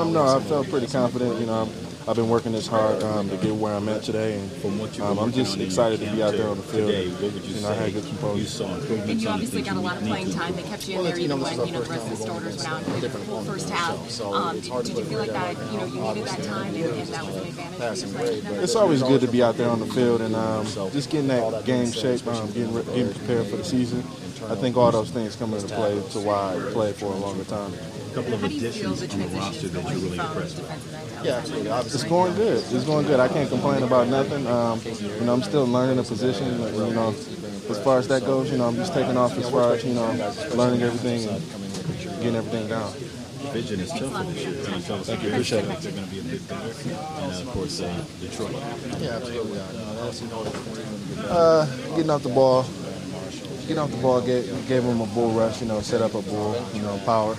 No, I felt pretty confident. I've been working this hard to get where I'm at today, and I'm just excited to be out there on the field. I had good composure. And you obviously got a lot of playing time. They kept you in there even when the rest of the starters went out in the full first half. Did you feel like that you needed that time and that was an advantage? It's always good to be out there on the field and just getting that game shape, getting prepared for the season. I think all those things come into play to why I played for a longer time. A couple of additions on the roster that you're really impressed with. Yeah, absolutely. It's going good. It's going good. I can't complain about nothing. I'm still learning the position. As far as that goes, I'm just taking off as far as learning everything and getting everything down. Division is tough for this year. Thank you. Appreciate it. They're going to be a bit better, and of course Detroit. Yeah, absolutely. Getting off the ball. Gave him a bull rush. Set up a bull. Power.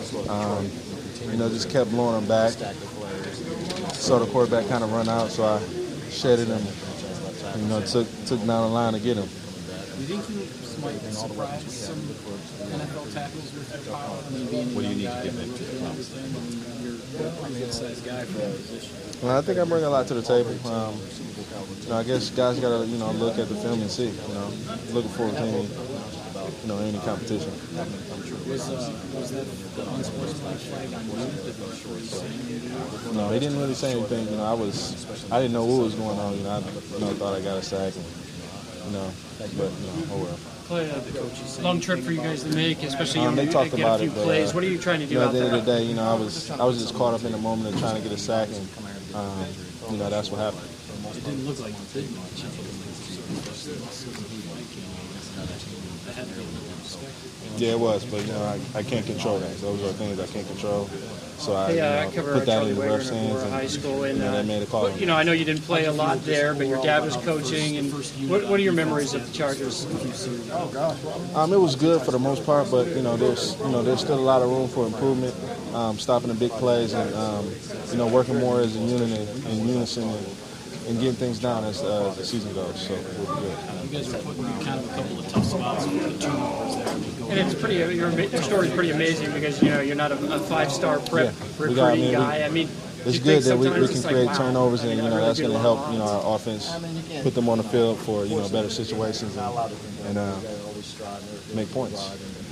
Just kept blowing him back. Saw the quarterback kind of run out, so I shedded him. Took down the line to get him. Do you think you might surprise some NFL tackles with your power? What do you need to get back to the promised land? You're a pretty good-sized guy for that position. Well, I think I bring a lot to the table. I guess guys got to look at the film and see. Looking forward to any competition. Was that the unsportsmanlike flag on you? No, he didn't really say anything. I didn't know what was going on. I thought I got a sack. But oh well. Clay, long trip for you guys to make, especially they talked get about a few it. plays. What are you trying to do out there? At the end there? of the day, I was just caught up in the moment of trying to get a sack, and that's what happened. It didn't look like you did much. Yeah, it was, but I can't control that. Those are things I can't control. So I cover put that in the Charlie refs' Wagner hands, for high school, and they made a call. but, I know you didn't play a lot there, but your dad was coaching. And what are your memories of the Chargers? It was good for the most part, but there's still a lot of room for improvement. Stopping the big plays and working more as a unit in unison and getting things down as the season goes. So we'll be good. You guys are putting in kind of a couple of tough spots with the turnovers there. And it's pretty. Your story's pretty amazing because you're not a five-star prep recruiting guy. It's good that we can create turnovers, and that's going to help our offense put them on the field for better situations and make points.